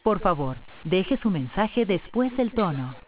Por favor, deje su mensaje después del tono.